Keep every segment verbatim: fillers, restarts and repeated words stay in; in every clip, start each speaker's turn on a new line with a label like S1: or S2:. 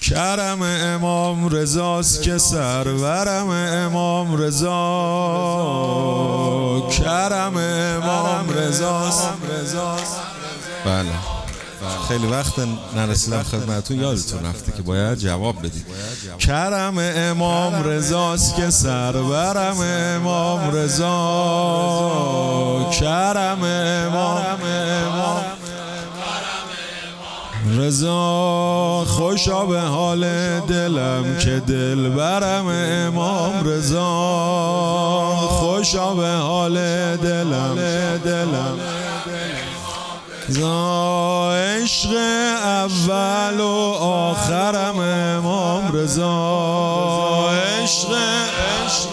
S1: کرم امام رضاست که سرورم امام رضا، کرم امام رضاست. بله خیلی وقت نرسیدم خدمتتون، یادتون رفته که باید جواب بدید. کرم امام رضاست که سرورم امام رضا، کرم امام رضا، خوشا به حال دلم که دل برم امام رضا، خوشا به حال دلم دلم رضا، عشق اول و آخرم امام رضا، عشق عشق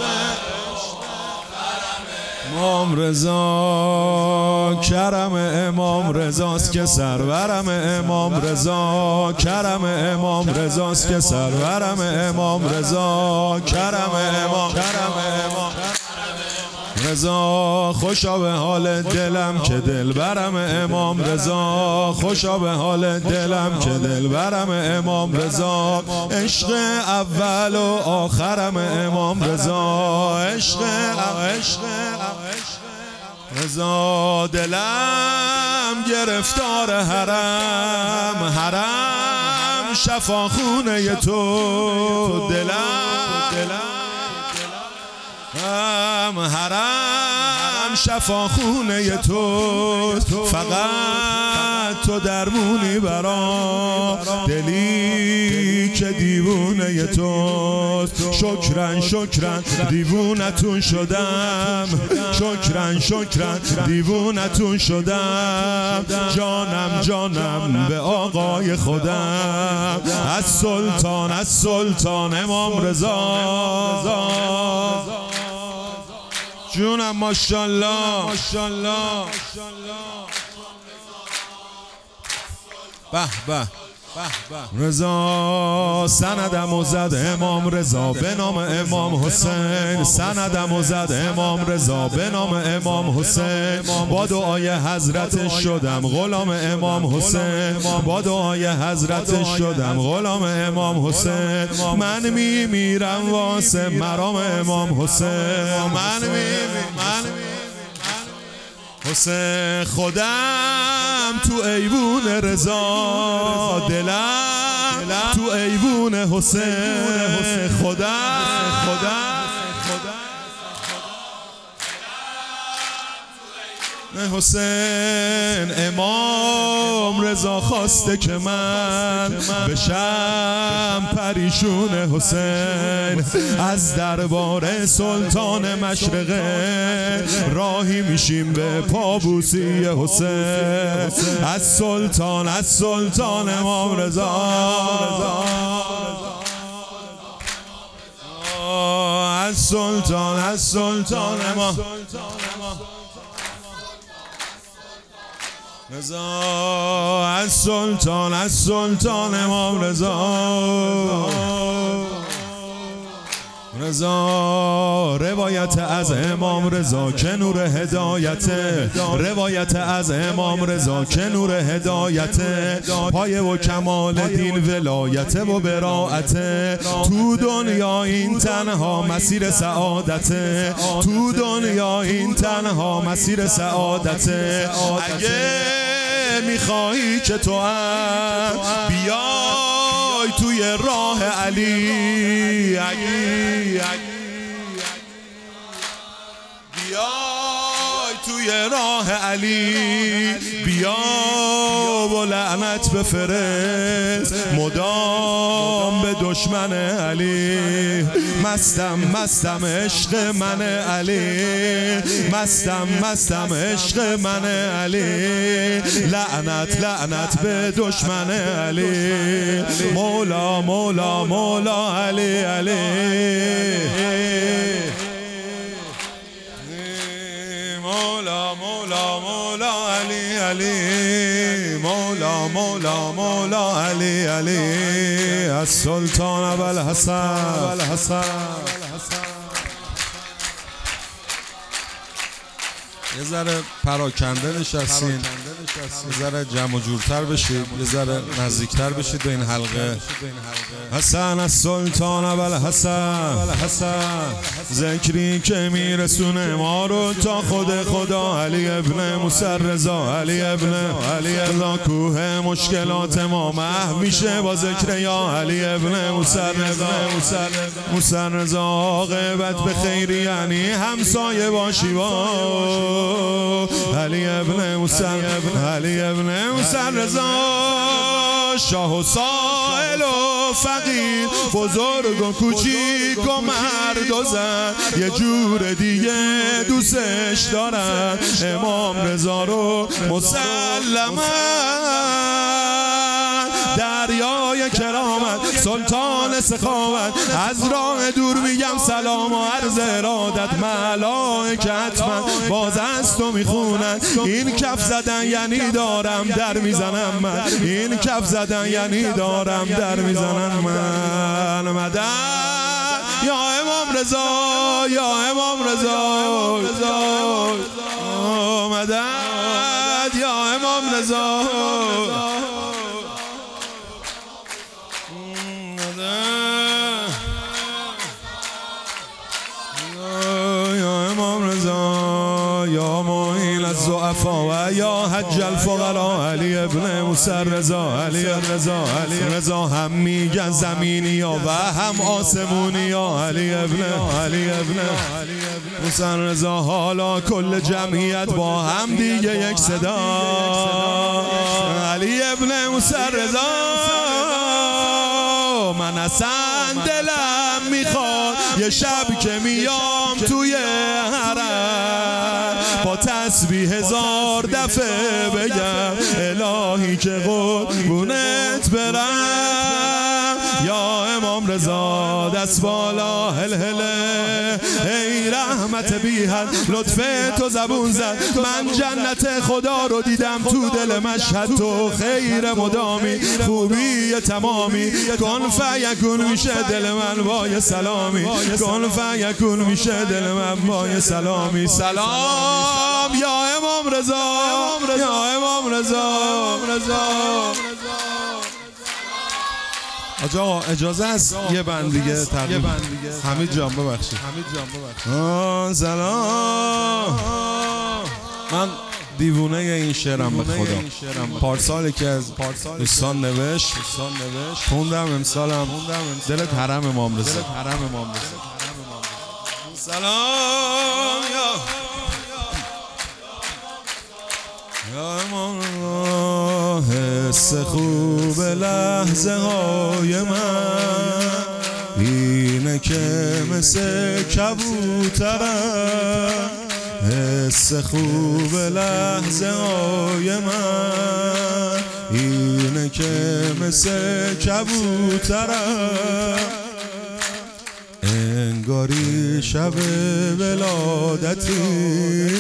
S1: امام رضا، کرم امام رضاست که سرورم امام رضا، کرم امام رضاست که سرورم امام رضا، کرم امام کرم امام رضا، خوشا به حال دلم که دل برم امام رضا، خوشا به حال دلم که دل برم امام رضا، عشق اول و آخرم امام رضا، عشق عشق رضا، دلم گرفتار حرم، حرم شفاخونه تو، دلم دلم حرم شفاخونه تو، فقط تو درمونی برام، دلی که دیوونه تو، شکرن شکرن دیوونتون شدم، شکرن شکرن دیوونتون شدم، جانم جانم به آقای خودم، از سلطان از سلطان امام رضا، جونم ماشاءالله ماشاءالله. به به رضا، سندم و زد امام رضا به نام امام حسین، سندم و زد امام رضا به نام امام حسین، با دعای حضرت شدم غلام امام حسین، با دعای حضرت شدم غلام امام حسین، من می میرم واسه مرام امام حسین، من می من حسین، خودم تو ایوون رضا، دلم تو ایوون حسین، خودم خودم حسین، امام رضا خواسته که من بشم پریشون حسین، از دربار سلطان مشرقه راهی میشیم به پابوسی حسین، از سلطان از سلطان امام رضا، از سلطان از سلطان امام رضا، از سلطان از سلطان امام رضا رضا، روایت از امام رضا که نور هدایت، روایت از امام رضا که نور هدایت، پایه و کمال دین ولایت و براعت، تو دنیا این تنها مسیر سعادت، تو دنیا این تنها مسیر سعادت، اگه میخوایی که تو هم بیای توی راه علی، اگه بیای توی راه علی، بیا و لعنت بفرست مدام به دشمن علی، مستم مستم عشق من علی، مستم مستم عشق من علی، لعنت لعنت به دشمن علی، مولا مولا مولا علی علی، مولا مولا مولا علی علی، مولا مولا مولا علی علی، از سلطان ابوالحسن یه ذره پراکنده نشستین، یه ذره جمع و جورتر بشید، یه ذره نزدیکتر بشید به این حلقه. حسن از سلطان اول حسن، ذکری که میرسونه ما رو تا خود خدا. علی ابن موسی رضا، علی ابن علی رضا. کوه مشکلات ما محو میشه با ذکر یا علی ابن موسی رضا. موسی رضا عاقبت به خیری یعنی همسایه باشی با علی ابن موسی، علی ابن موسی رضا. شاه و سائل و فقیر، بزرگ و کوچیک و مرد و زن، یه جور دیگه دوستش دارن امام رضا رو مسلما. دریای کرامت، سلطان سخاوت، از راه دور میگم سلام و عرض ارادت. ملائکه حتما باز از تو میخونن، این کف زدن یعنی دارم در میزنم من، این کف زدن یعنی دارم در میزنم من. مدد یا امام رضا، یا امام رضا، مدد یا امام رضا. یا امام رضا، یا معین الضعفا و یا حج الفقرا. علی ابن موسی رضا، علی رضا، علی رضا. هم میگن زمینی ها و هم آسمونی ها. علی ابن علی ابن موسی رضا. حالا کل جمعیت با هم دیگه یک صدا. علی ابن موسی رضا. من اصلا دلم میخواد یه شب که میام توی حرم با تسبیح هزار دفعه بگم الهی که قربونت برم. یا امام رضا دست بالا هل هله، ای رحمت بی حد لطف تو زبون زد. من جنت خدا رو دیدم تو دل مشهد، تو خیر مدامی خوبی تمامی. کن فیکون میشه دل من وای سلامی، کن فیکون میشه دل من وای سلامی. سلام یا امام رضا، یا امام رضا. آقا اجازه است یه بند دیگه تقریبا حمید جان ببخشید. سلام. من دیوونه این شعرم به خدا. پارسال که از دوستان نوشت خوندم، امسالم دلت حرم امام رضا. سلام یا امام الله. حس خوب لحظه های من اینه که مثل کبوترم. حس خوب لحظه های من اینه که مثل کبوترم. انگاری شب ولادتی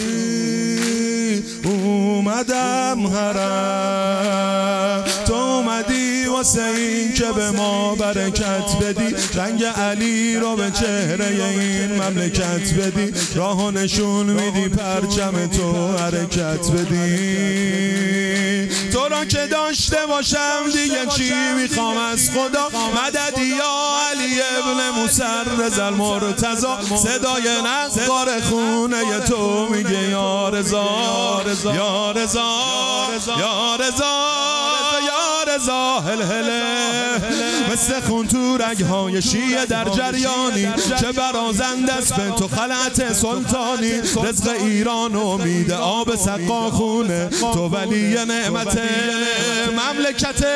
S1: اومدم حرم، تو اومدی واسه این که به ما برکت بدی. رنگ علی رو به چهره این مملکت بدی، راه نشون میدی پرچم تو حرکت بدی. تو را که داشته باشم دیگه چی میخوام از خدا. مددی یا علی ابن موسی رضا المرتضی. صدای نقار خونه تو میگه یا رضا، یا رضا، یا رضا، یا رضا. هل هله مثل خون تو رگهای شیعه در جریانی، چه برازنده است به تو خلعت سلطانی. رزق ایران امید آب سقا خونه، تو ولی نعمت مملکت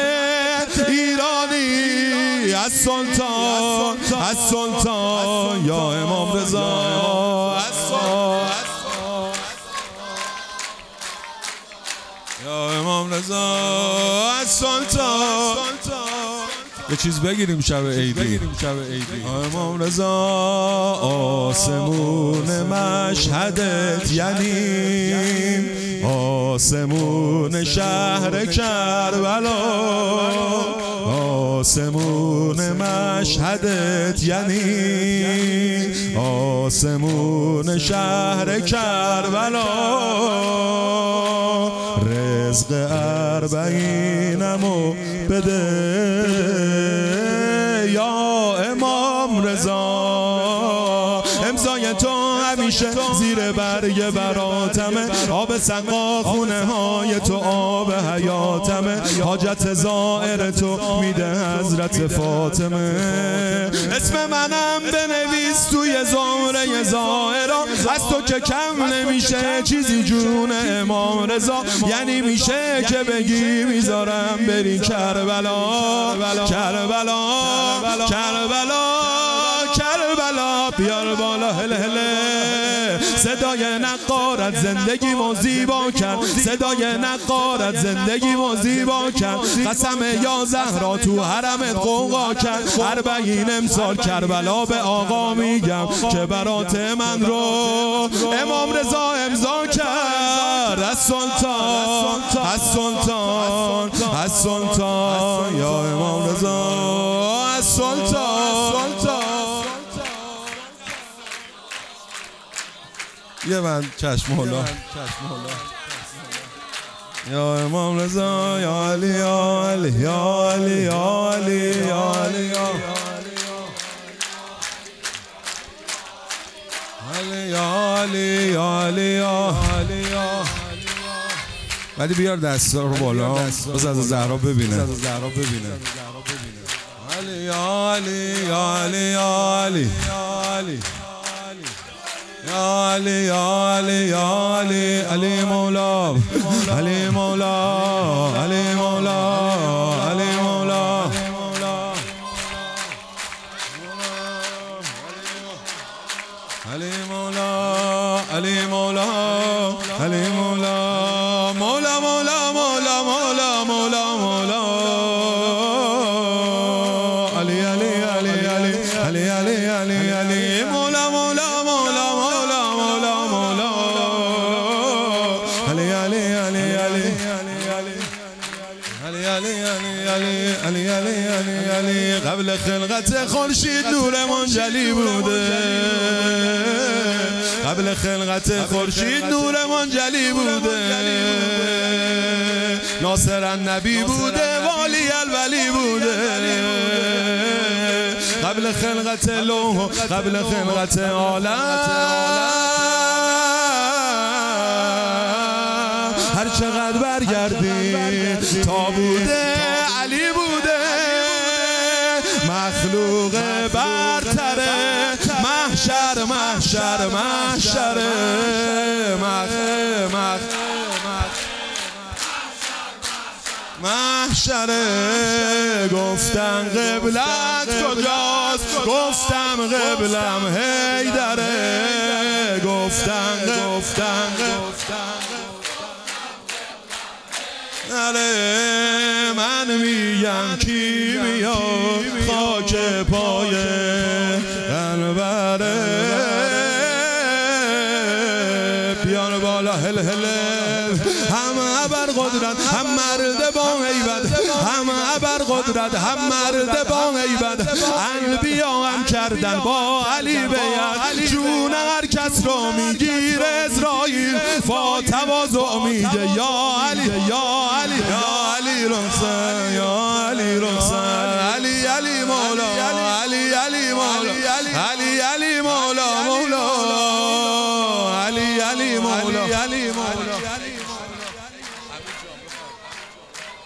S1: ایرانی. از سلطان، از سلطان یا امام رضا. یا امام رضا از سلطان. یه چیز بگیریم شب عیدی. امام رضا آسمون مشهدت یعنی آسمون شهر کربلا آسمون مشهدت یعنی آسمون شهر کربلا رزق اربعینمو بده یا امام رضا امضای تو همیشه زیر برگ براتمه آب سقا خونه های تو آب حیاتمه حاجت زائر تو میده حضرت فاطمه اسم منم بنویس توی زمره زائرا از تو که کم نمیشه چیزی جون امام رضا یعنی میشه که بگی میذارم بری کربلا کربلا کربلا کربلا بیار بالا هله هله صدای نقارت زندگی مو زیبا کرد صدای نقارت زندگی مو زیبا کرد قسم یا زهرا تو حرمت قوقا کرد اربعین امسال کربلا به آقا میگم که برات من رو امام رضا امضا کرد از سلطان از سلطان از سلطان یا امام رضا از سلطان یه من چشم مولا یا امام رضا یا علی یا علی یا علی یا علی یا علی یا علی یا علی یا ولی بیار دستا رو بالا بس از زهرا ببینه علی یا علی یا علی یا علی یا علی یا علی یا علی علی مولا علی مولا علی مولا علی مولا علی مولا علی مولا علی مولا مولا مولا مولا مولا مولا مولا علی علی علی علی علی علی علی علی مولا مولا علی علی علی علی قبل خلقت خورشید نور منجلی بوده قبل خلقت خورشید نور منجلی بوده ناصر النبی بوده والی الولی بوده قبل خلقت لوح قبل خلقت عالم هر چقدر برگردی تا بوده علی بوده مخلوق برتره محشر محشر محشر محشر گفتن قبلت کجاست گفتم قبلم حیدره گفتن گفتن نره من میگم کی میاد خاک پای قنبره بیان بالا هل هل هم ابر قدرت هم مرد با هیبت هم ابر قدرت هم مرد با هیبت انبیا هم کردن با علی بیعت جون هر کس رو میگیر اسرائیل با تواضع میگه یا علی یا علی یا علی رخصت یا علی رخصت